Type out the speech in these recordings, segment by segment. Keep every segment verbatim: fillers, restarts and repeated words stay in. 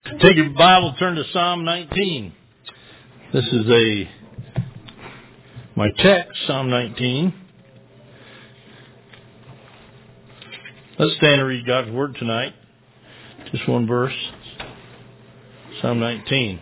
Take your Bible, turn to Psalm nineteen. This is a my text, Psalm nineteen. Let's stand and read God's Word tonight. Just one verse. Psalm nineteen.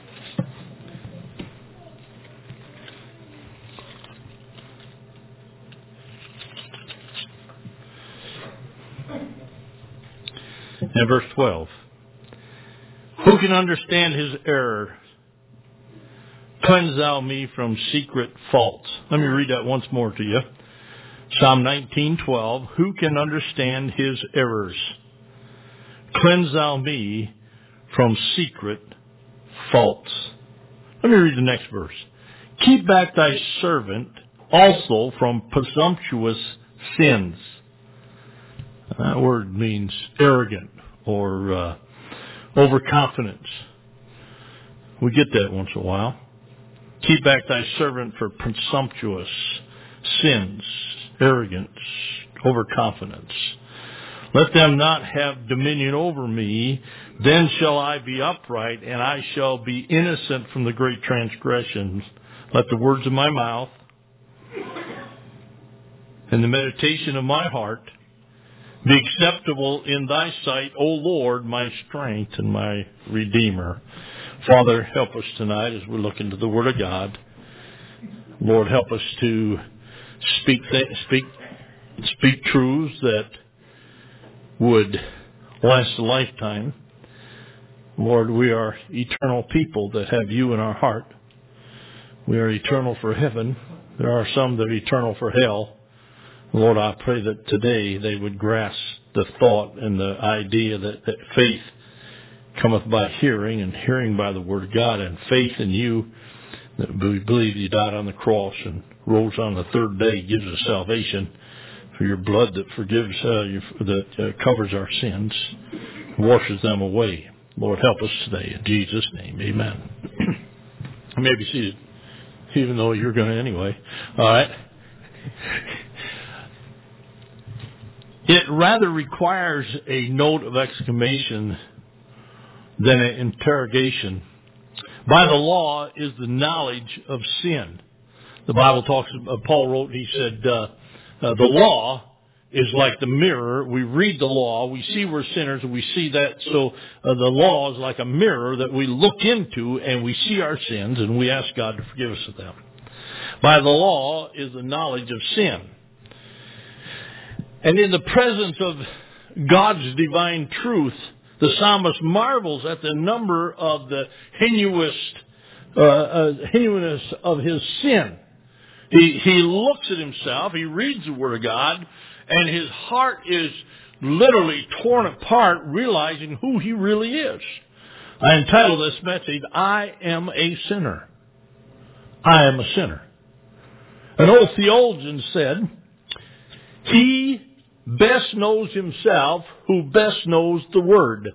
And verse twelve. Who can understand his error? Cleanse thou me from secret faults. Let me read that once more to you. Psalm nineteen twelve. Who can understand his errors? Cleanse thou me from secret faults. Let me read the next verse. Keep back thy servant also from presumptuous sins. That word means arrogant or uh, overconfidence. We get that once in a while. Keep back thy servant for presumptuous sins, arrogance, overconfidence. Let them not have dominion over me. Then shall I be upright, and I shall be innocent from the great transgressions. Let the words of my mouth and the meditation of my heart be acceptable in thy sight, O Lord, my strength and my Redeemer. Father, help us tonight as we look into the Word of God. Lord, help us to speak speak speak truths that would last a lifetime. Lord, we are eternal people that have you in our heart. We are eternal for heaven. There are some that are eternal for hell. Lord, I pray that today they would grasp the thought and the idea that, that faith cometh by hearing, and hearing by the Word of God, and faith in you, that we believe you died on the cross and rose on the third day, gives us salvation for your blood that forgives, uh, your, that uh, covers our sins, washes them away. Lord, help us today. In Jesus' name, amen. You may be seated, even though you're going to anyway. All right. It rather requires a note of exclamation than an interrogation. By the law is the knowledge of sin. The Bible talks, uh, Paul wrote, he said, uh, uh, the law is like the mirror. We read the law, we see we're sinners, and we see that. So uh, the law is like a mirror that we look into, and we see our sins, and we ask God to forgive us of them. By the law is the knowledge of sin. And in the presence of God's divine truth, the psalmist marvels at the number of the heinous, uh, uh, heinous of his sin. He, he looks at himself, he reads the Word of God, and his heart is literally torn apart, realizing who he really is. I entitled this message, I Am a Sinner. I am a sinner. An old theologian said, he best knows himself who best knows the Word.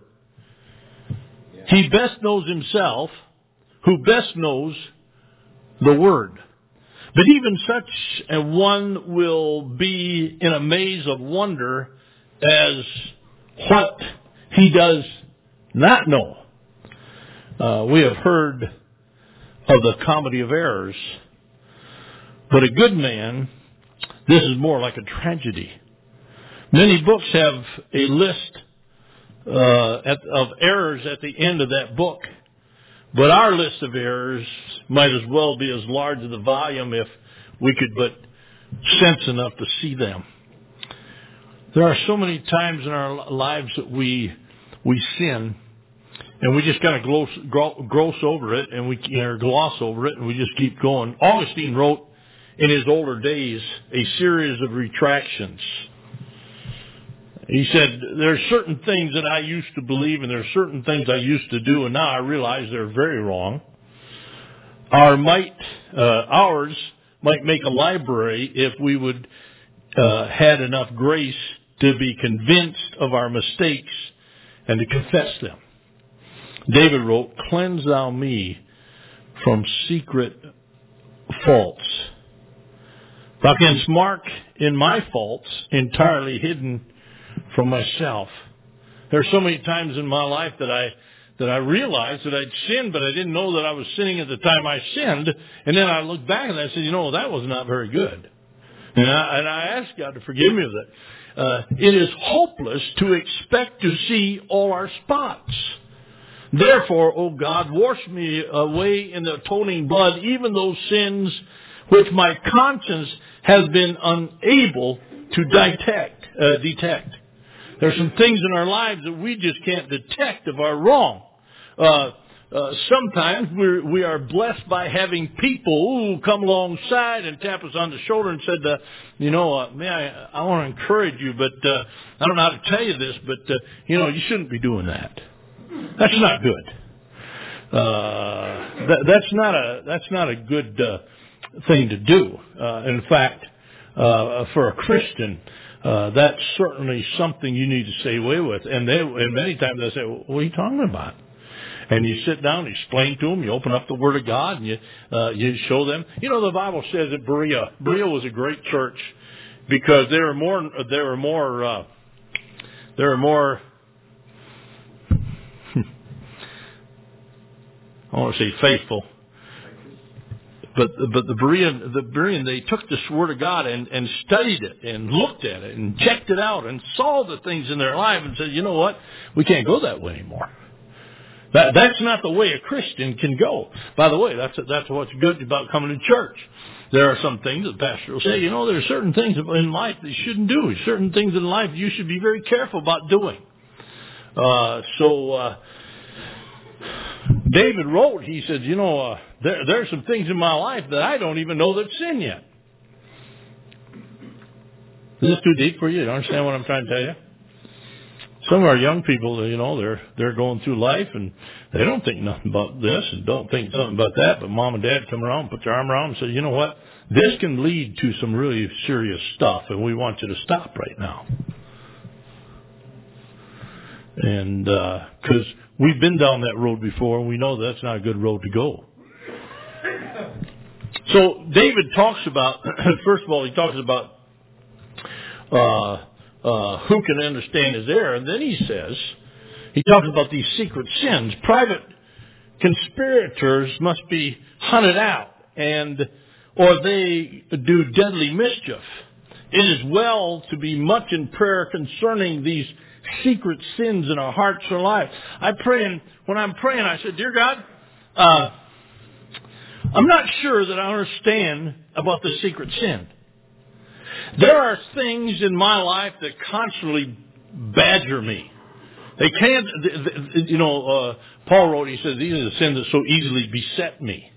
He best knows himself who best knows the Word. But even such a one will be in a maze of wonder as what he does not know. Uh, we have heard of the comedy of errors, but a good man, this is more like a tragedy. Many books have a list uh, at, of errors at the end of that book. But our list of errors might as well be as large as the volume if we could but sense enough to see them. There are so many times in our lives that we we sin, and we just kind of gloss, gross over it, and we or gloss over it, and we just keep going. Augustine wrote in his older days a series of retractions. He said, there are certain things that I used to believe and there are certain things I used to do, and now I realize they're very wrong. Our might, uh, ours might make a library if we would uh, had enough grace to be convinced of our mistakes and to confess them. David wrote, cleanse thou me from secret faults. Thou canst mark in my faults entirely hidden from myself. There are so many times in my life that I that I realized that I'd sinned, but I didn't know that I was sinning at the time I sinned. And then I looked back and I said, you know, that was not very good. And I, and I asked God to forgive me of that. Uh, it is hopeless to expect to see all our spots. Therefore, O God, wash me away in the atoning blood, even those sins which my conscience has been unable to detect. Uh, detect. There's some things in our lives that we just can't detect if are wrong. Uh, uh, sometimes we're, we are blessed by having people who come alongside and tap us on the shoulder and said, uh, you know, uh, man, I, I want to encourage you, but uh, I don't know how to tell you this, but, uh, you know, you shouldn't be doing that. That's not good. Uh, that, that's not a, that's not a good uh, thing to do. Uh, in fact, uh, for a Christian, uh, that's certainly something you need to stay away with. And they, and many times they say, well, what are you talking about? And you sit down, and explain to them, you open up the Word of God, and you uh, you show them. You know, the Bible says that Berea, Berea was a great church because they were more, they were more, uh, they were more. I want to say faithful, but but the Berean, the Berean, they took this Word of God and, and studied it and looked at it and checked it out and saw the things in their life and said, you know what, we can't go that way anymore. That that's not the way a Christian can go. By the way, that's that's what's good about coming to church. There are some things that the pastor will say, you know, there are certain things in life that you shouldn't do. Certain things in life you should be very careful about doing. Uh, so. Uh, David wrote, he said, you know, uh, there, there are some things in my life that I don't even know that's sin yet. Is this too deep for you? You don't understand what I'm trying to tell you? Some of our young people, you know, they're they're going through life and they don't think nothing about this and don't think something about that, but mom and dad come around, put their arm around them and say, you know what, this can lead to some really serious stuff and we want you to stop right now. And because uh, we've been down that road before, and we know that's not a good road to go. So David talks about, first of all, he talks about uh, uh, who can understand his error, and then he says, he talks about these secret sins. Private conspirators must be hunted out, and or they do deadly mischief. It is well to be much in prayer concerning these secret sins in our hearts or lives. I pray, and when I'm praying, I said, dear God, uh, I'm not sure that I understand about the secret sin. There are things in my life that constantly badger me. They can't, you know, uh, Paul wrote, he says, these are the sins that so easily beset me.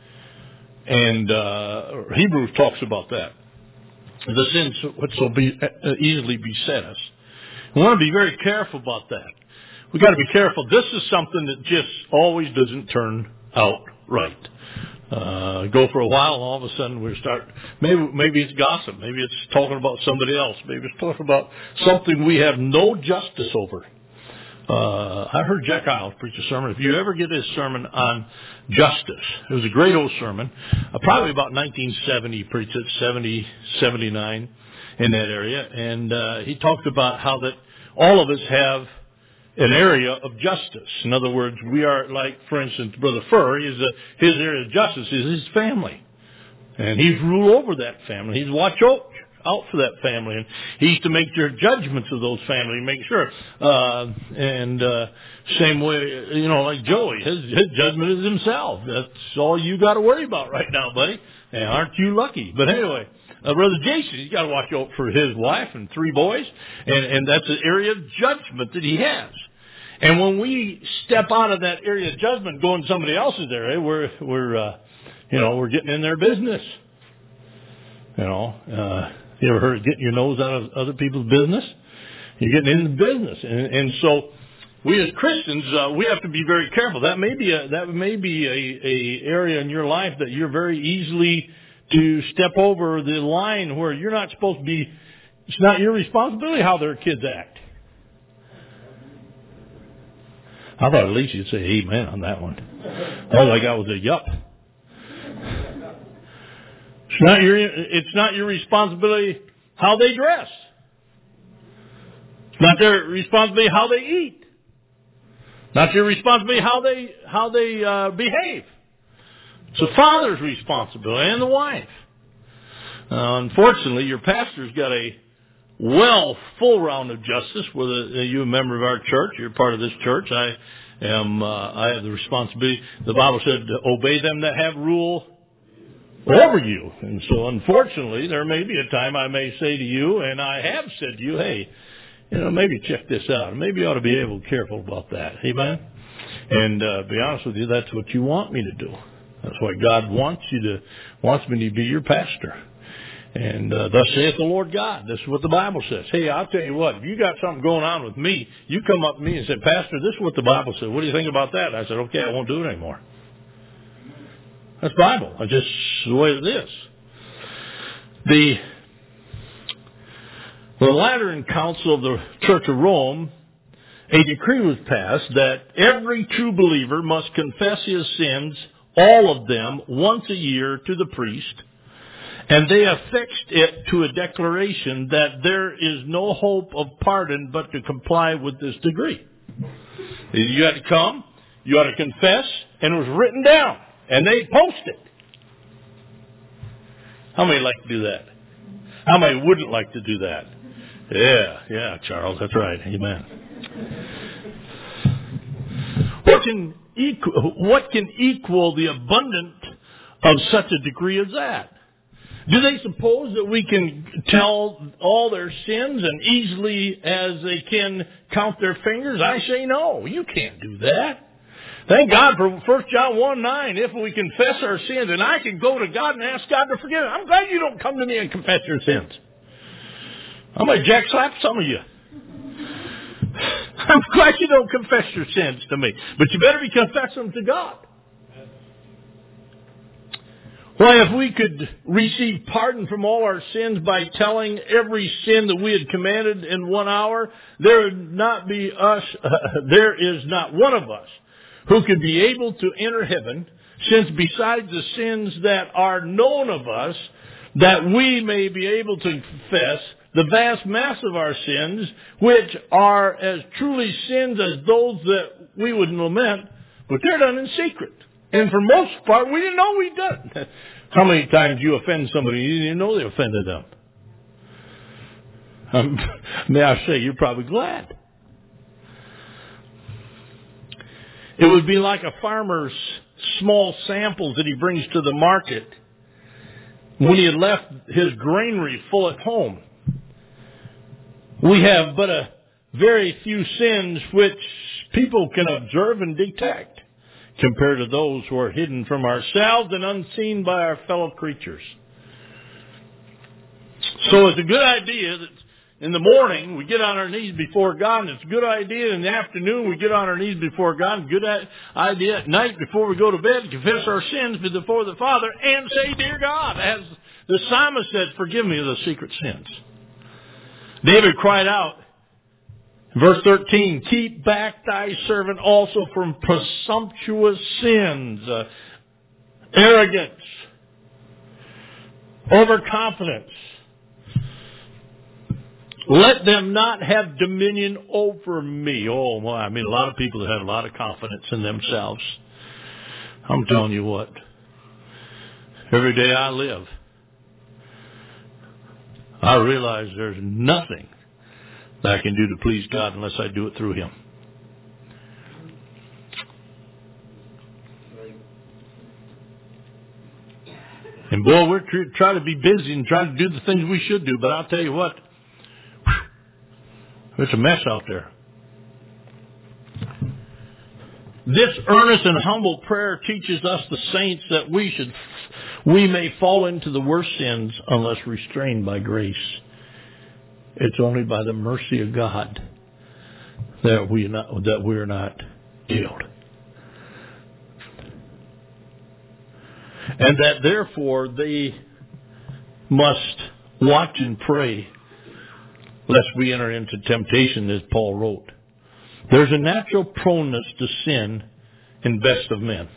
And uh, Hebrews talks about that. The sins which so be, uh, easily beset us. We want to be very careful about that. We've got to be careful. This is something that just always doesn't turn out right. Uh, go for a while, and all of a sudden we start, maybe, maybe it's gossip. Maybe it's talking about somebody else. Maybe it's talking about something we have no justice over. Uh, I heard Jack Isles preach a sermon. If you ever get his sermon on justice, it was a great old sermon. Uh, probably about nineteen seventy, he preached it, seventy, seventy-nine in that area. And uh, he talked about how that all of us have an area of justice. In other words, we are like, for instance, Brother Furr, his, uh, his area of justice is his family. And he's ruled over that family. He's watched out, out for that family. And he used to make their judgments of those families, make sure. Uh, and uh, same way, you know, like Joey, his, his judgment is himself. That's all you got to worry about right now, buddy. And aren't you lucky? But anyway, uh, Brother Jason, he's got to watch out for his wife and three boys. And, and that's an area of judgment that he has. And when we step out of that area of judgment, go in somebody else's area, we're, we're, uh, you know, we're getting in their business. You know, uh, you ever heard of getting your nose out of other people's business? You're getting into business. And, and so we as Christians, uh, we have to be very careful. That may be a, that may be a, a area in your life that you're very easily to step over the line where you're not supposed to be, it's not your responsibility how their kids act. I thought at least you'd say amen on that one. All I got was a yup. It's not your, it's not your responsibility how they dress. It's not their responsibility how they eat. Not your responsibility how they how they uh, behave. It's the father's responsibility and the wife. Uh, unfortunately, your pastor's got a well full round of justice. Whether you're a member of our church, you're part of this church. I am. Uh, I have the responsibility. The Bible said, to "Obey them that have rule over you." And so, unfortunately, there may be a time I may say to you, and I have said to you, "Hey, you know, maybe check this out. Maybe you ought to be able to be careful about that." Amen. And uh, be honest with you, that's what you want me to do. That's why God wants you to wants me to be your pastor. And uh, thus saith the Lord God. This is what the Bible says. Hey, I'll tell you what. If you got something going on with me, you come up to me and say, "Pastor, this is what the Bible says. What do you think about that?" I said, "Okay, I won't do it anymore." That's Bible. That's just the way it is. The the Lateran Council of the Church of Rome, a decree was passed that every true believer must confess his sins, all of them, once a year to the priest. And they affixed it to a declaration that there is no hope of pardon but to comply with this decree. You had to come, you had to confess, and it was written down. And they posted it. How many like to do that? How many wouldn't like to do that? Yeah, yeah, Charles, that's right. Amen. What can equal, what can equal the abundance of such a decree as that? Do they suppose that we can tell all their sins and easily as they can count their fingers? I say no. You can't do that. Thank God for First John one nine. If we confess our sins, and I can go to God and ask God to forgive it. I'm glad you don't come to me and confess your sins. I'm going to jack slap some of you. I'm glad you don't confess your sins to me. But you better be confessing them to God. Why, if we could receive pardon from all our sins by telling every sin that we had committed in one hour, there would not be us, uh, there is not one of us who could be able to enter heaven, since besides the sins that are known of us, that we may be able to confess the vast mass of our sins, which are as truly sins as those that we would lament, but they're done in secret. And for most part, we didn't know we'd done it. How many times you offend somebody you didn't know they offended them? Um, may I say, you're probably glad. It would be like a farmer's small samples that he brings to the market when he had left his granary full at home. We have but a very few sins which people can observe and detect, compared to those who are hidden from ourselves and unseen by our fellow creatures. So it's a good idea that in the morning we get on our knees before God, and it's a good idea in the afternoon we get on our knees before God, and good idea at night before we go to bed, confess our sins before the Father and say, "Dear God," as the psalmist said, "Forgive me of the secret sins." David cried out, verse thirteen, "Keep back thy servant also from presumptuous sins," uh, arrogance, overconfidence. "Let them not have dominion over me." Oh, my. I mean, a lot of people that have a lot of confidence in themselves. I'm telling you what. Every day I live, I realize there's nothing that I can do to please God unless I do it through Him. And boy, we're tr- trying to be busy and trying to do the things we should do, but I'll tell you what, whew, it's a mess out there. This earnest and humble prayer teaches us, the saints, that we should, we may fall into the worst sins unless restrained by grace. It's only by the mercy of God that we not, that we are not killed, and that therefore they must watch and pray lest we enter into temptation, as Paul wrote. There's a natural proneness to sin in best of men.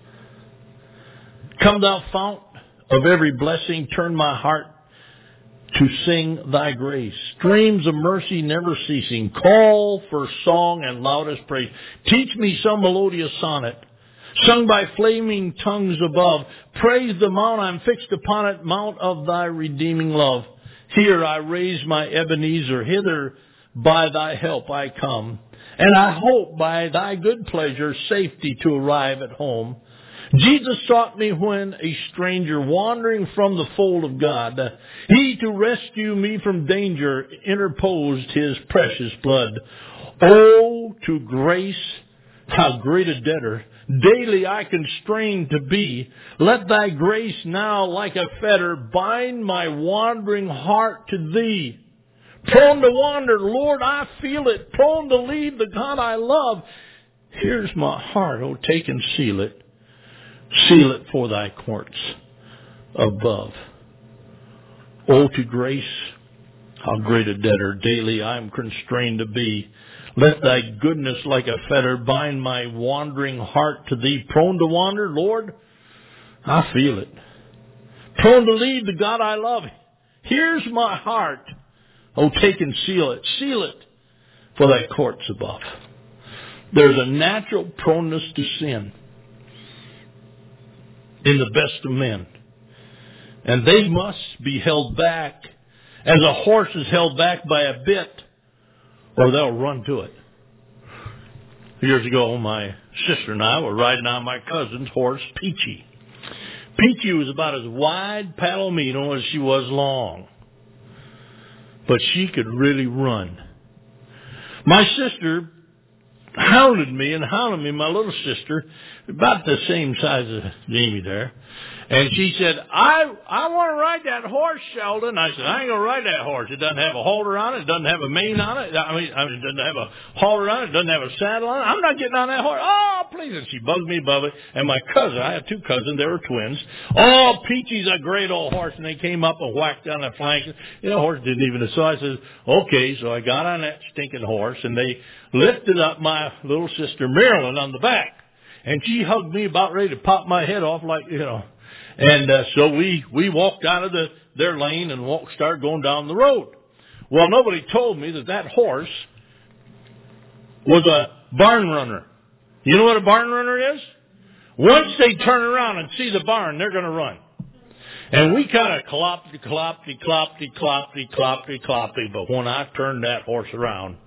"Come thou fount of every blessing, turn my heart to sing thy grace. Streams of mercy never ceasing. Call for song and loudest praise. Teach me some melodious sonnet, sung by flaming tongues above. Praise the mount I'm fixed upon it, mount of thy redeeming love. Here I raise my Ebenezer, hither by thy help I come. And I hope by thy good pleasure safety to arrive at home. Jesus sought me when a stranger wandering from the fold of God. He to rescue me from danger interposed his precious blood. Oh, to grace, how great a debtor daily I constrain to be. Let thy grace now like a fetter bind my wandering heart to thee. Prone to wander, Lord, I feel it. Prone to leave the God I love. Here's my heart, oh, take and seal it. Seal it for thy courts above. Oh, to grace, how great a debtor daily I am constrained to be. Let thy goodness like a fetter bind my wandering heart to thee. Prone to wander, Lord, I feel it. Prone to leave the God I love. Here's my heart. Oh, take and seal it. Seal it for thy courts above. There's a natural proneness to sin in the best of men. And they must be held back as a horse is held back by a bit, or they'll run to it. Years ago, my sister and I were riding on my cousin's horse, Peachy. Peachy was about as wide palomino as she was long. But she could really run. My sister hounded me and hounded me, my little sister, about the same size as Jamie there. And she said, I I want to ride that horse, Sheldon. I said, I ain't going to ride that horse. It doesn't have a halter on it. It doesn't have a mane on it. I mean, I mean, it doesn't have a halter on it. It doesn't have a saddle on it. I'm not getting on that horse. Oh, please. And she bugged me above it. And my cousin, I have two cousins. They were twins. Oh, Peachy's a great old horse. And they came up and whacked down the flanks. You know, the horse didn't even. So I said, okay. So I got on that stinking horse. And they lifted up my little sister, Marilyn, on the back. And she hugged me about ready to pop my head off like, you know. And uh, so we, we walked out of the, their lane and walked, started going down the road. Well, nobody told me that that horse was a barn runner. You know what a barn runner is? Once they turn around and see the barn, they're going to run. And we kind of cloppy, cloppy, cloppy, cloppy, cloppy, cloppy. But when I turned that horse around,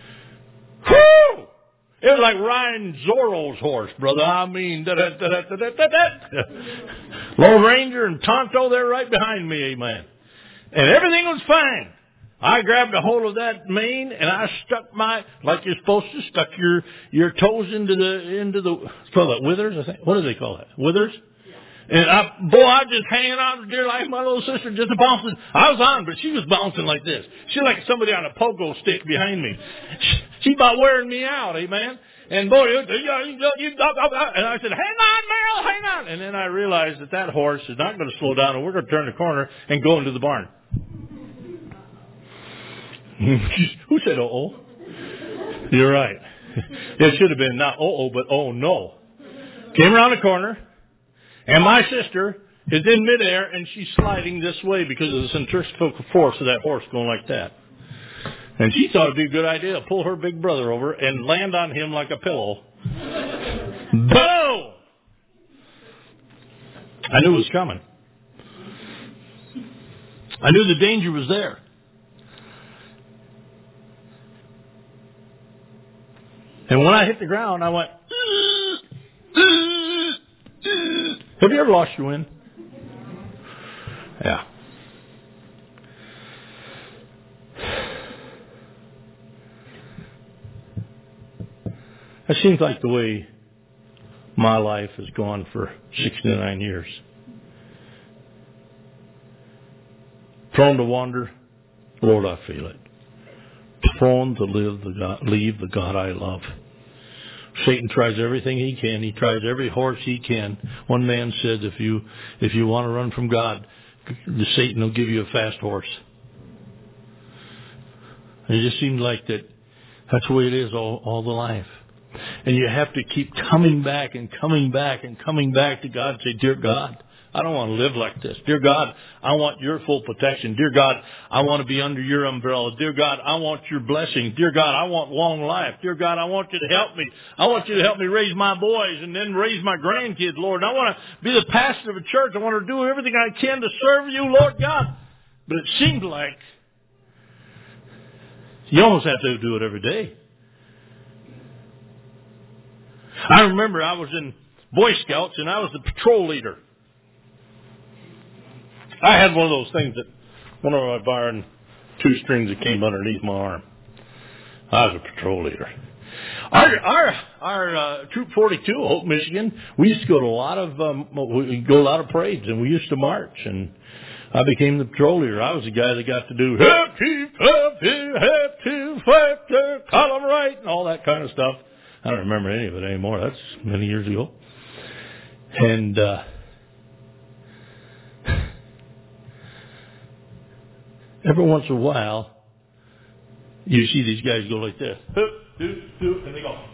whoo! It was like riding Zorro's horse, brother. I mean, da da da da da da da. Lone Ranger and Tonto, they're right behind me, amen. And everything was fine. I grabbed a hold of that mane and I stuck my, like you're supposed to, stuck your your toes into the into the call it withers. I think. What do they call that? Withers. And I, boy, I was just hanging on for dear life. My little sister just bouncing. I was on, but she was bouncing like this. She was like somebody on a pogo stick behind me. She, she about wearing me out, amen. And boy, you, you, you, you, and I said, hang on, Meryl, hang on. And then I realized that that horse is not going to slow down, and we're going to turn the corner and go into the barn. Who said, oh, oh? You're right. It should have been not oh, oh, but oh, no. Came around the corner. And my sister is in midair, and she's sliding this way because of the centrifugal force of that horse going like that. And she thought it'd be a good idea to pull her big brother over and land on him like a pillow. Boom! I knew it was coming. I knew the danger was there. And when I hit the ground, I went... Have you ever lost your wind? Yeah. That seems like the way my life has gone for sixty-nine years. Prone to wander, Lord, I feel it. Prone to live the God, leave the God I love. Satan tries everything he can. He tries every horse he can. One man said, if you if you want to run from God, the Satan will give you a fast horse. And it just seems like that that's the way it is all, all the life. And you have to keep coming back and coming back and coming back to God and say, dear God, I don't want to live like this. Dear God, I want your full protection. Dear God, I want to be under your umbrella. Dear God, I want your blessing. Dear God, I want long life. Dear God, I want you to help me. I want you to help me raise my boys and then raise my grandkids, Lord. And I want to be the pastor of a church. I want to do everything I can to serve you, Lord God. But it seemed like you almost have to do it every day. I remember I was in Boy Scouts and I was the patrol leader. I had one of those things that went over my bar and two strings that came underneath my arm. I was a patrol leader. Our our our uh, Troop forty-two, Hope, Michigan, we used to go to a lot of um, we go to a lot of parades, and we used to march. And I became the patrol leader. I was the guy that got to do have to, have to, have to, have to, column right, and all that kind of stuff. I don't remember any of it anymore. That's many years ago. And uh, every once in a while, you see these guys go like this. Hoop, doop, doop, and they go.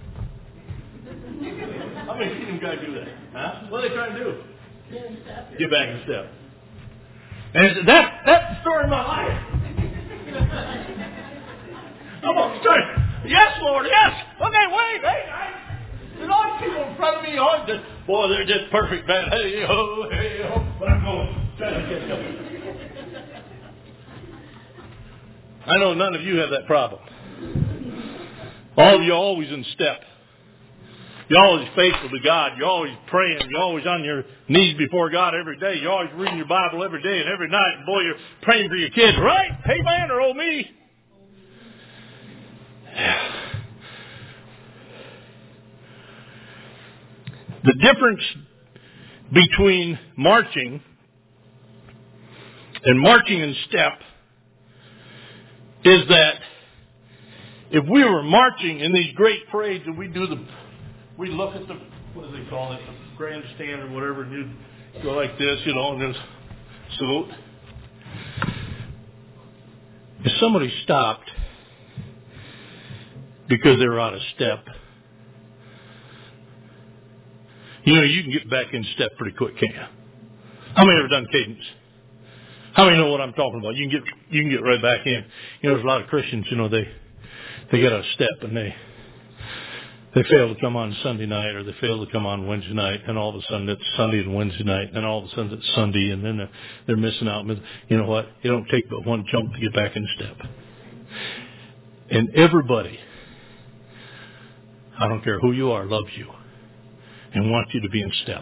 How many seen them guys do that? Huh? What are they trying to do? Get back in step. And that, that's the story of my life. I'm on the story. Yes, Lord, yes. Okay, wait, hey, I, there's all these people in front of me. All just, boy, they're just perfect, man. Hey, ho, hey, ho. But I'm going. Trying to catch up. I know none of you have that problem. All of you are always in step. You're always faithful to God. You're always praying. You're always on your knees before God every day. You're always reading your Bible every day and every night. And boy, you're praying for your kids, right? Hey, man, or oh, me. The difference between marching and marching in step is that if we were marching in these great parades and we do the, we look at the, what do they call it, the grandstand or whatever, and you go like this, you know, and just salute. If somebody stopped because they were out of step, you know, you can get back in step pretty quick, can't you? How many ever done cadence? How many know what I'm talking about? You can get you can get right back in. You know, there's a lot of Christians, you know, they they get out of step and they they fail to come on Sunday night, or they fail to come on Wednesday night, and all of a sudden it's Sunday and Wednesday night, and all of a sudden it's Sunday, and then they're, they're missing out. You know what? It don't take but one jump to get back in step. And everybody, I don't care who you are, loves you and wants you to be in step.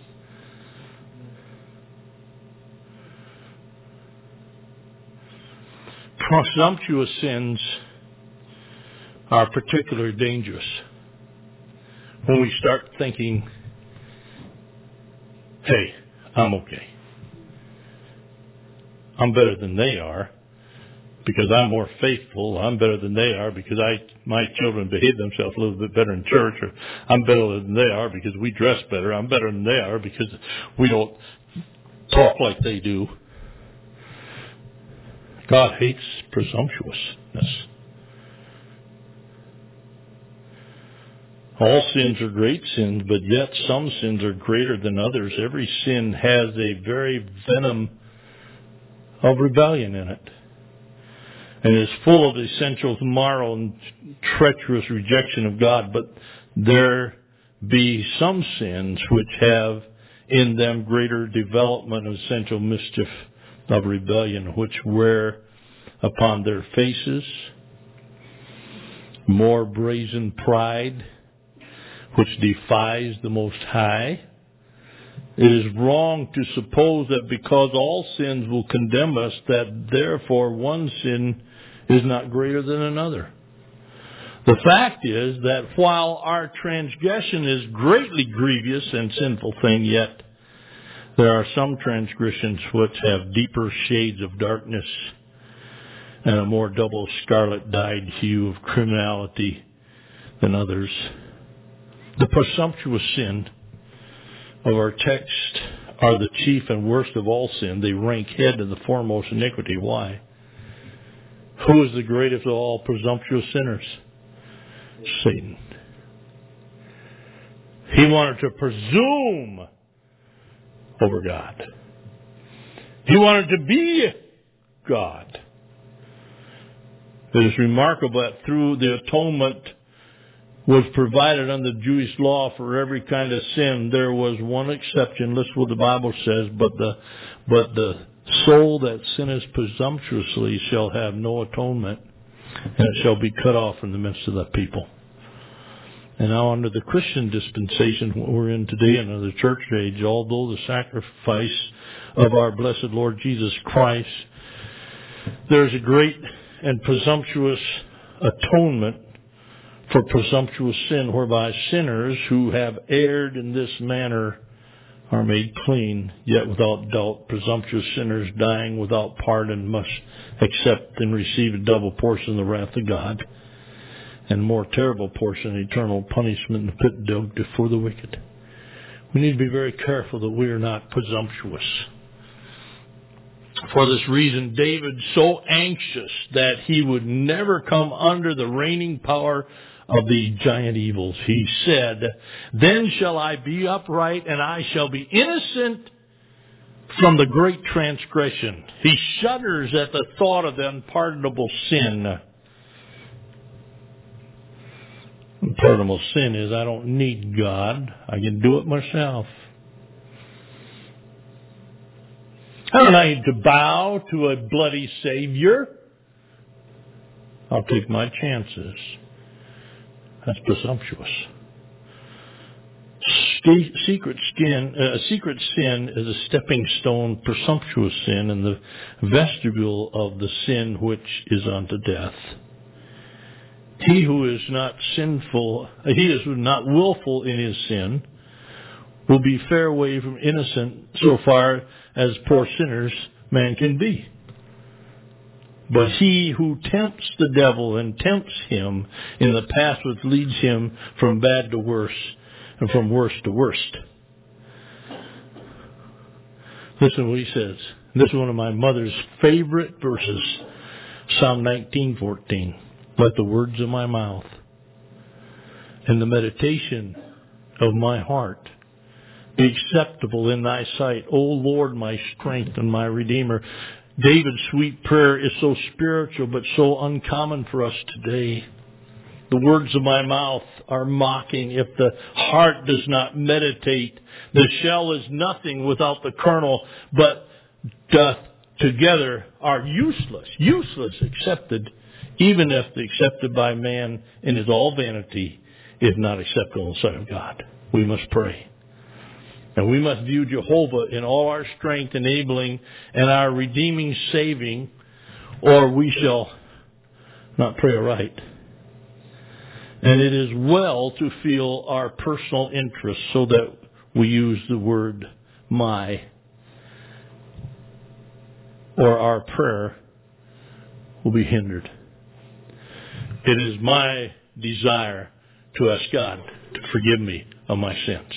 Presumptuous sins are particularly dangerous when we start thinking, hey, I'm okay. I'm better than they are because I'm more faithful. I'm better than they are because I my children behave themselves a little bit better in church. Or I'm better than they are because we dress better. I'm better than they are because we don't talk like they do. God hates presumptuousness. All sins are great sins, but yet some sins are greater than others. Every sin has a very venom of rebellion in it, and is full of essential moral and treacherous rejection of God. But there be some sins which have in them greater development of essential mischief of rebellion, which wear upon their faces more brazen pride, which defies the Most High. It is wrong to suppose that because all sins will condemn us, that therefore one sin is not greater than another. The fact is that while our transgression is greatly grievous and sinful thing, yet there are some transgressions which have deeper shades of darkness and a more double scarlet dyed hue of criminality than others. The presumptuous sin of our text are the chief and worst of all sin. They rank head in the foremost iniquity. Why? Who is the greatest of all presumptuous sinners? Satan. He wanted to presume over God. He wanted to be God. It is remarkable that through the atonement was provided under the Jewish law for every kind of sin. There was one exception. Listen what the Bible says. But the but the soul that sinneth presumptuously shall have no atonement, and it shall be cut off from the midst of the people. And now under the Christian dispensation we're in today, and under the church age, although the sacrifice of our blessed Lord Jesus Christ, there's a great and presumptuous atonement for presumptuous sin, whereby sinners who have erred in this manner are made clean, yet without doubt presumptuous sinners dying without pardon must accept and receive a double portion of the wrath of God, and more terrible portion, eternal punishment in the pit dug for the wicked. We need to be very careful that we are not presumptuous. For this reason, David, so anxious that he would never come under the reigning power of the giant evils, he said, "Then shall I be upright, and I shall be innocent from the great transgression." He shudders at the thought of the unpardonable sin. Unpardonable sin is I don't need God. I can do it myself. I don't need to bow to a bloody Savior. I'll take my chances. That's presumptuous. Secret skin, uh, secret sin is a stepping stone, presumptuous sin, in the vestibule of the sin which is unto death. He who is not sinful, he is not willful in his sin, will be fair way from innocent so far as poor sinners man can be. But he who tempts the devil and tempts him in the path which leads him from bad to worse and from worse to worst. Listen to what he says. This is one of my mother's favorite verses. Psalm nineteen fourteen. Let the words of my mouth and the meditation of my heart be acceptable in thy sight, O Lord, my strength and my Redeemer. David's sweet prayer is so spiritual but so uncommon for us today. The words of my mouth are mocking if the heart does not meditate. The shell is nothing without the kernel, but doth together are useless, useless accepted, even if accepted by man, and is all vanity, if not acceptable in the sight of God. We must pray. And we must view Jehovah in all our strength, enabling, and our redeeming, saving, or we shall not pray aright. And it is well to feel our personal interests so that we use the word my, or our prayer will be hindered. It is my desire to ask God to forgive me of my sins.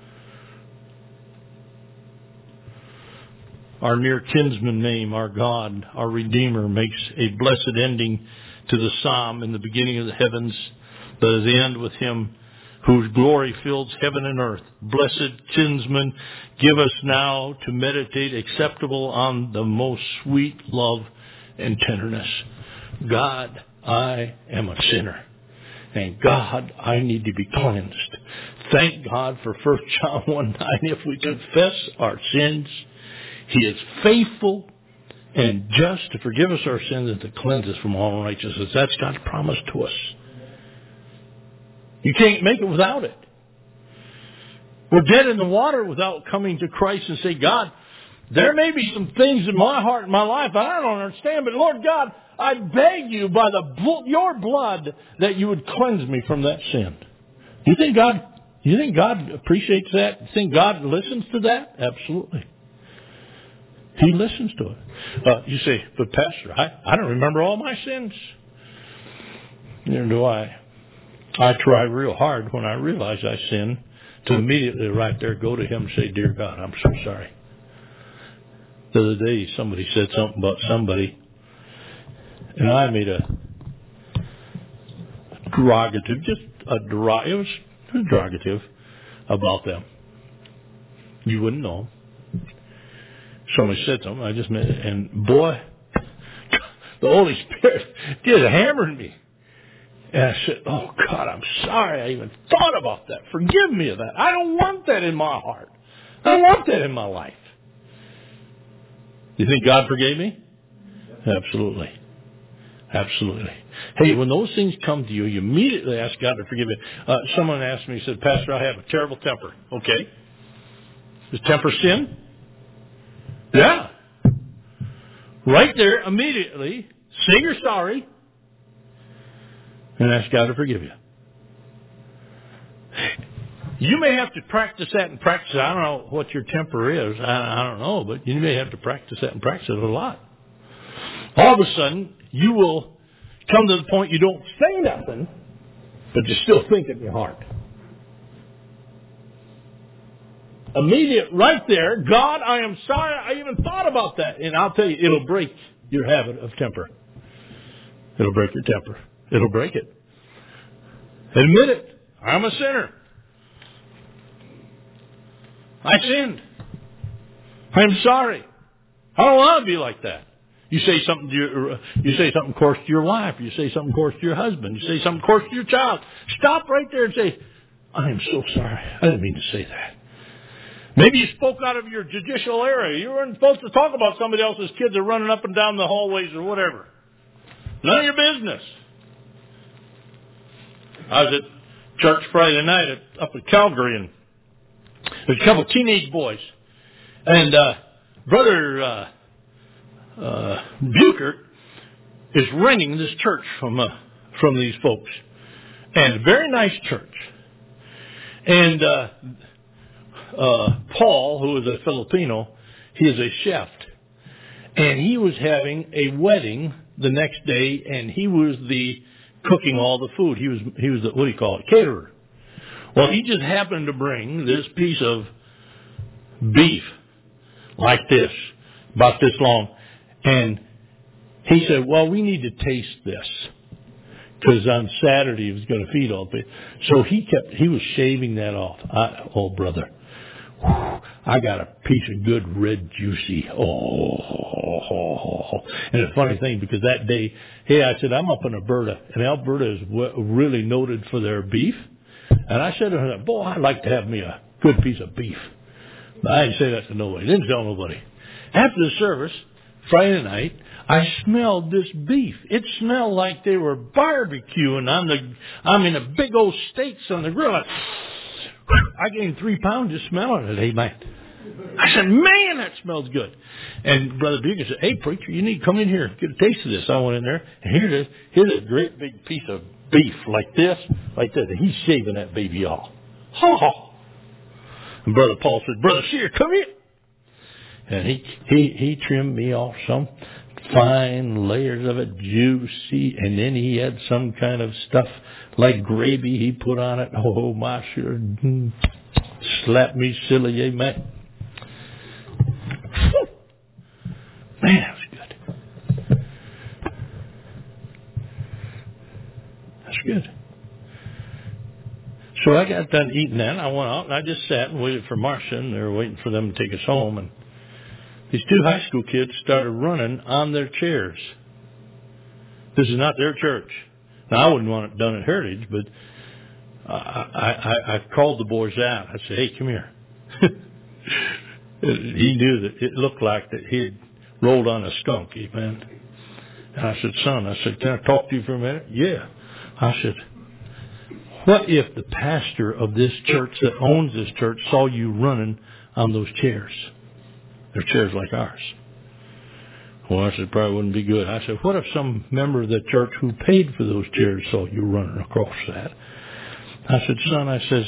Our near kinsman name, our God, our Redeemer, makes a blessed ending to the psalm in the beginning of the heavens, that is the end with him whose glory fills heaven and earth. Blessed kinsman, give us now to meditate acceptable on the most sweet love and tenderness. God, I am a sinner. And God, I need to be cleansed. Thank God for First John one nine. If we confess our sins, He is faithful and just to forgive us our sins and to cleanse us from all unrighteousness. That's God's promise to us. You can't make it without it. We're dead in the water without coming to Christ and say, God, there may be some things in my heart and my life that I don't understand, but Lord God, I beg you by the your blood that you would cleanse me from that sin. Do you think God, do you think God appreciates that? Do you think God listens to that? Absolutely. He listens to it. Uh, you say, but Pastor, I, I don't remember all my sins. Neither do I. I try real hard when I realize I sin to immediately right there go to Him and say, Dear God, I'm so sorry. The other day somebody said something about somebody, and I made a derogative, just a derogative, it was derogative about them. You wouldn't know. somebody said something. I just met, and boy, the Holy Spirit just hammered me. And I said, oh, God, I'm sorry I even thought about that. Forgive me of that. I don't want that in my heart. I don't want that in my life. You think God forgave me? Absolutely. Absolutely. Hey, when those things come to you, you immediately ask God to forgive you. Uh, someone asked me, he said, Pastor, I have a terrible temper. Okay. Is temper sin? Yeah. Right there, immediately, say you're sorry and ask God to forgive you. You may have to practice that and practice it. I don't know what your temper is. I, I don't know, but you may have to practice that and practice it a lot. All of a sudden, you will come to the point you don't say nothing, but you still think in your heart. Immediate, right there, God, I am sorry I even thought about that. And I'll tell you, it'll break your habit of temper. It'll break your temper. It'll break it. Admit it. I'm a sinner. I sinned. I'm sorry. I don't want to be like that. You say something to your, you say something coarse to your wife. You say something coarse to your husband. You say something coarse to your child. Stop right there and say, I am so sorry. I didn't mean to say that. Maybe you spoke out of your judicial area. You weren't supposed to talk about somebody else's kids that are running up and down the hallways or whatever. None of your business. I was at church Friday night at, up at Calgary, and there's a couple of teenage boys. And uh, Brother uh, uh, Buchert is renting this church from uh, from these folks. And a very nice church. And uh, uh, Paul, who is a Filipino, he is a chef. And he was having a wedding the next day, and he was the cooking all the food. He was he was the, what do you call it, caterer. Well, he just happened to bring this piece of beef like this, about this long, and he said, well, we need to taste this, because on Saturday he was going to feed all the people. So he kept, he was shaving that off. I, oh, brother, whew, I got a piece of good red juicy. Oh, and the funny thing, because that day, hey, I said, I'm up in Alberta, and Alberta is really noted for their beef. And I said to her, boy, I'd like to have me a good piece of beef. But I didn't say that to nobody. Didn't tell nobody. After the service, Friday night, I smelled this beef. It smelled like they were barbecuing on the, I mean, the big old steaks on the grill. I, I gained three pounds just smelling it, amen. I said, man, that smells good. And Brother Buchert said, hey, preacher, you need to come in here and get a taste of this. I went in there, and here it is. Here's a great big piece of beef like this, like this. And he's shaving that baby off. Oh. And Brother Paul said, Brother Sear, come here. And he, he, he trimmed me off some fine layers of it, juicy. And then he had some kind of stuff like gravy he put on it. Oh, my sure. Slapped me silly, amen. Man, that was good. That's good. So I got done eating that. I went out and I just sat and waited for Marcia, and they were waiting for them to take us home. And these two high school kids started running on their chairs. This is not their church. Now, I wouldn't want it done at Heritage, but I, I, I called the boys out. I said, hey, come here. He knew that it looked like that he had rolled on a skunk, amen. And I said, son, I said, can I talk to you for a minute? Yeah. I said, what if the pastor of this church that owns this church saw you running on those chairs? They're chairs like ours. Well, I said, probably wouldn't be good. I said, what if some member of the church who paid for those chairs saw you running across that? I said, son, I says,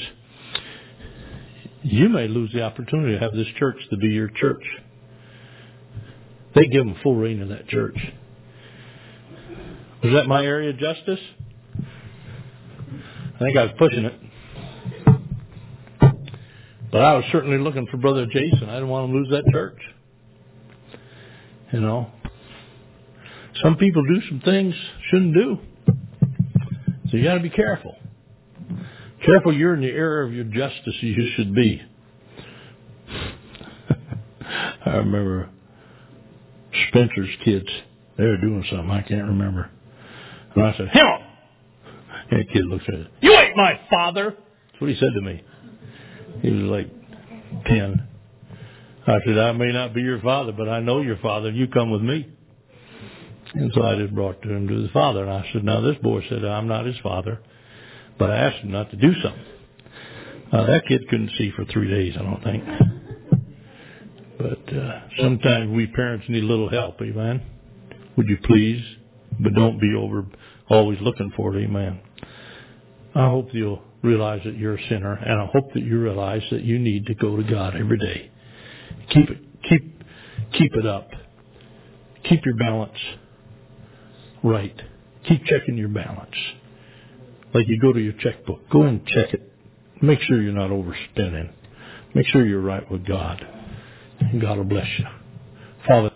you may lose the opportunity to have this church to be your church. They give them full reign of that church. Was that my area of justice? I think I was pushing it. But I was certainly looking for Brother Jason. I didn't want to lose that church. You know. Some people do some things shouldn't do. So you got to be careful. Careful you're in the area of your justice you should be. I I remember Spencer's kids. They were doing something. I can't remember. And I said, "Hell!" And the kid looks at it. "You ain't my father." That's what he said to me. He was like ten. I said, "I may not be your father, but I know your father. You come with me." And so I just brought to him to his father. And I said, "Now this boy said I'm not his father, but I asked him not to do something." Uh, that kid couldn't see for three days, I don't think. But uh, sometimes we parents need a little help, amen? Would you please? But don't be over always looking for it, amen? I hope you'll realize that you're a sinner, and I hope that you realize that you need to go to God every day. Keep it, keep, keep it up. Keep your balance right. Keep checking your balance. Like you go to your checkbook, go and check it. Make sure you're not overspending. Make sure you're right with God. And God will bless you. Father,